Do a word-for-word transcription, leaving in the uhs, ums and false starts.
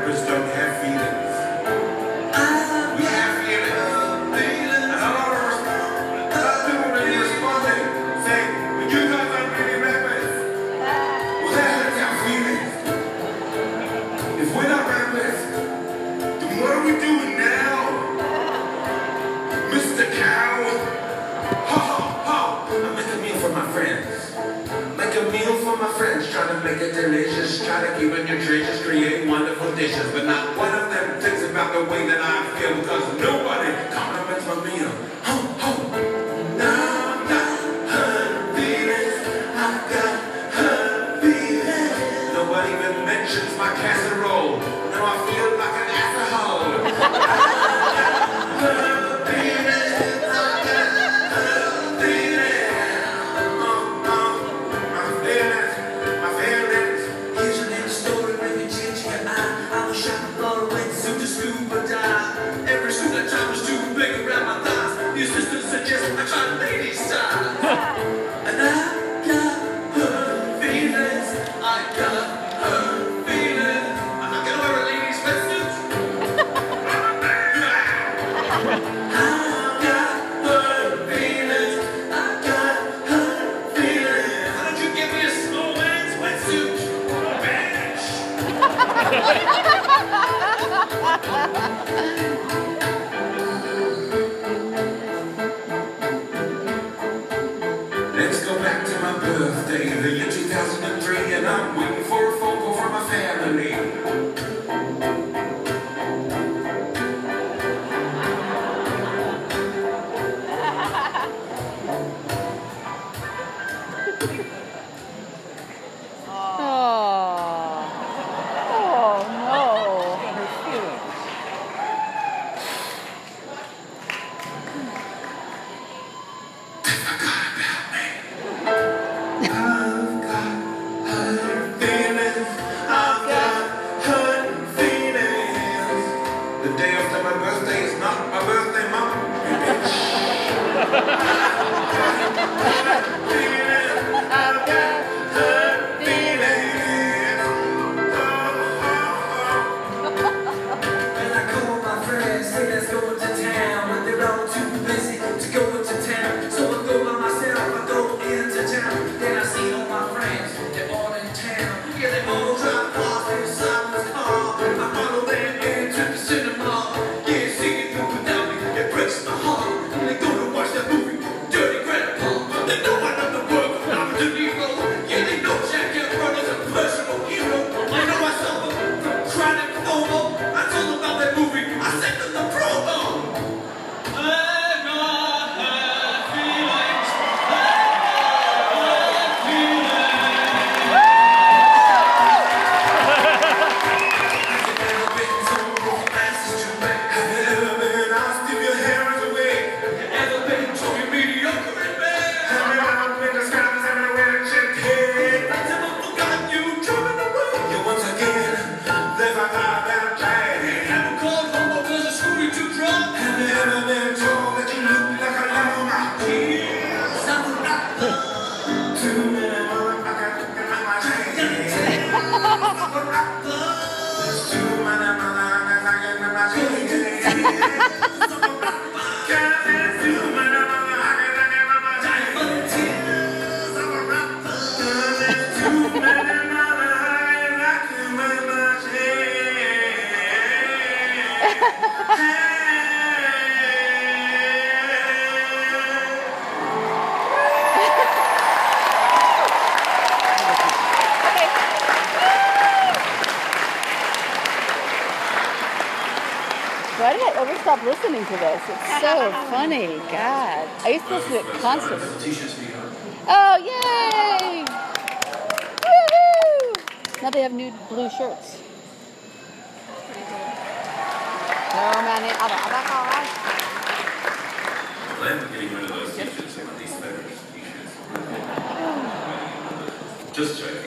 rappers don't have feelings. We have feelings. And a lot of response, a lot of people really responding, saying, "But you guys aren't really rappers." Well, that hurts our feelings. If we're not rappers, then what are we doing now? Mister Cow, ho ho ho, I make a meal for my friends. Make a meal for my friends, try to make it delicious, try to keep it nutritious, create wonderful dishes, but not one of them thinks about the way that I feel, because nobody compliments my meal. Ho ho, now I've got her feelings, I've got her feelings. Nobody even mentions my casserole. Now I feel like an asshole. I try to lady style. And I got her feelings. I got her feelings. I'm not gonna wear a lady's sweatsuit. I got her feelings. I got her feelings. Why don't you give me a small man's sweatsuit? Bitch! Let's go back to my birthday, the year two thousand three, and I'm waiting for a phone call from my family. Oh, oh no. The day after my birthday is not my birthday, mama. I've got her feeling. And I call my friends, say let's go into town, but they're all too busy to go into town. So I go by myself, I go into town. Then I see all my friends, they're all in town. Yeah, they all drive past in Simon's car. I follow them into the cinema. Yeah, singing through without me, it breaks my heart. And they go to watch that movie, Dirty Grandpa. They know I know the world, I'm the Negro. Yeah, they know Jack and Brothers a personal hero. I know I suffer from chronic FOMO. I told them about that movie, I sent them the promo. I got her feelings. I got her feelings. Have you ever been told your glasses too big? Have you ever been asked if your hair is away? Have you ever been told you're mediocre and bad? Have you ever been described as having a weird chipped head? Has ever forgotten you driving away? You once again live a life that I'm trying. Have you called home because the scooter too drunk? Have you ever been told that you look like a llama? Yes, I'm a rapper. Too many motherfuckers looking at my chain. I'm a rapper. Too many motherfuckers looking at my chain. Why did I ever stop listening to this? It's so funny. God. I used to listen to it constantly. Oh, yay! Woohoo! Now they have new blue shirts. Oh, man. I plan on getting rid of those t-shirts and these better t-shirts. Just joking.